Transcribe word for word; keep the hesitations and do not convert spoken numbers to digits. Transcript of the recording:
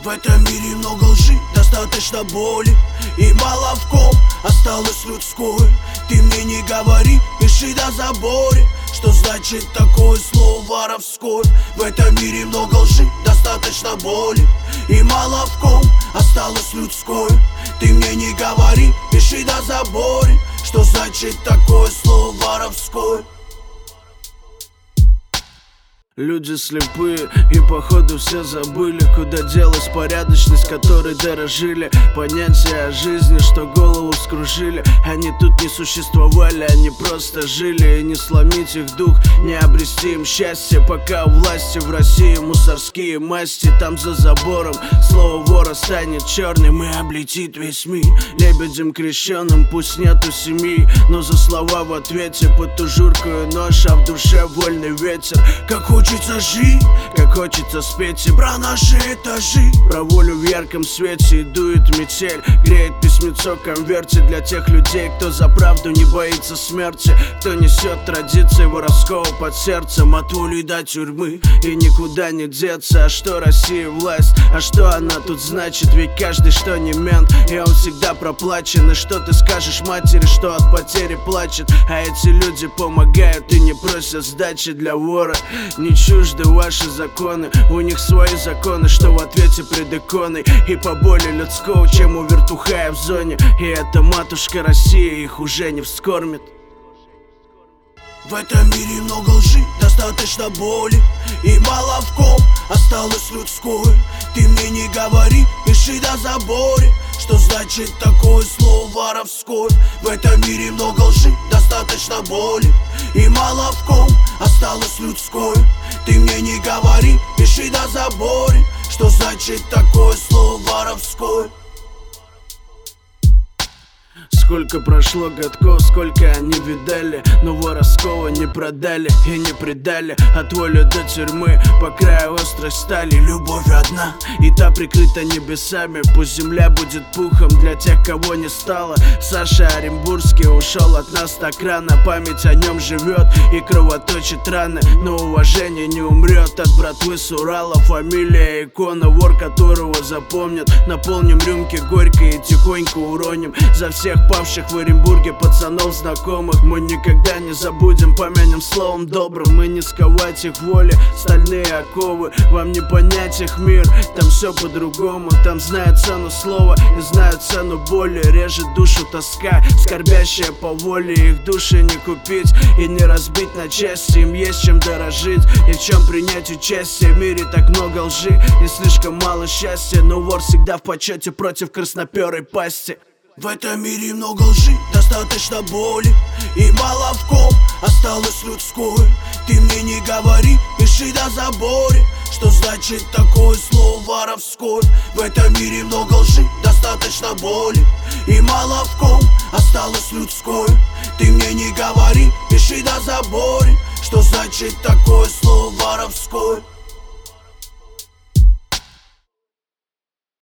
этом мире много лжи, достаточно боли и мало в ком осталось людское. Ты мне не говори, пиши на заборе, что значит такое слово воровское. В этом мире много лжи, достаточно боли и мало в ком осталось людское. Ты мне не говори, пиши на заборе, что значит такое слово воровское. Люди слепые и походу все забыли, куда делась порядочность, которой дорожили. Понятия о жизни, что голову вскружили. Они тут не существовали, они просто жили. И не сломить их дух, не обрести им счастье, пока у власти в России мусорские масти. Там за забором слово вора станет черным и облетит весь мир. Лебедем крещеным пусть нету семьи, но за слова в ответе под тужуркую нож, а в душе вольный ветер. Как хочется жить, как хочется спеть и про наши этажи, про волю в ярком свете, и дует метель, греет письмецо конверте для тех людей, кто за правду не боится смерти, кто несет традиции воровского под сердцем, от воли до тюрьмы и никуда не деться. А что Россия власть, а что она тут значит? Ведь каждый что не мент, и он всегда проплачен. И что ты скажешь матери, что от потери плачет? А эти люди помогают и не просят сдачи. Для вора не чужды ваши законы, у них свои законы, что в ответе пред иконой. И поболее людского, чем у вертухая в зоне. И эта матушка Россия их уже не вскормит. В этом мире много лжи, достаточно боли и мало в ком осталось людское. Ты мне не говори, пиши на заборе, что значит такое слово воровское. В этом мире много лжи, достаточно боли и мало в ком осталось людское. Ты мне не говори, пиши на заборе, что значит такое слово воровское. Сколько прошло годков, сколько они видали, но воровского не продали и не предали. От воли до тюрьмы, по краю острой стали. Любовь одна, и та прикрыта небесами. Пусть земля будет пухом для тех, кого не стало. Саша Оренбургский ушел от нас так рано. Память о нем живет и кровоточит раны, но уважение не умрет от братвы с Урала. Фамилия икона, вор которого запомнят. Наполним рюмки горькой и тихонько уроним за всех павших в Оренбурге пацанов знакомых. Мы никогда не забудем, помянем словом добрым. Мы не сковать их воли, стальные оковы. Вам не понять их мир, там все по-другому. Там знают цену слова и знают цену боли. Режет душу тоска, скорбящая по воле. Их души не купить и не разбить на части. Им есть чем дорожить и в чем принять участие. В мире так много лжи и слишком мало счастья, но вор всегда в почете против красноперой пасти. В этом мире много лжи, достаточно боли и мало в ком осталось людское. Ты мне не говори, пиши на заборе, что значит такое слово воровское. В этом мире много лжи, достаточно боли и мало в ком осталось людское. Ты мне не говори, пиши на заборе, что значит такое слово воровское.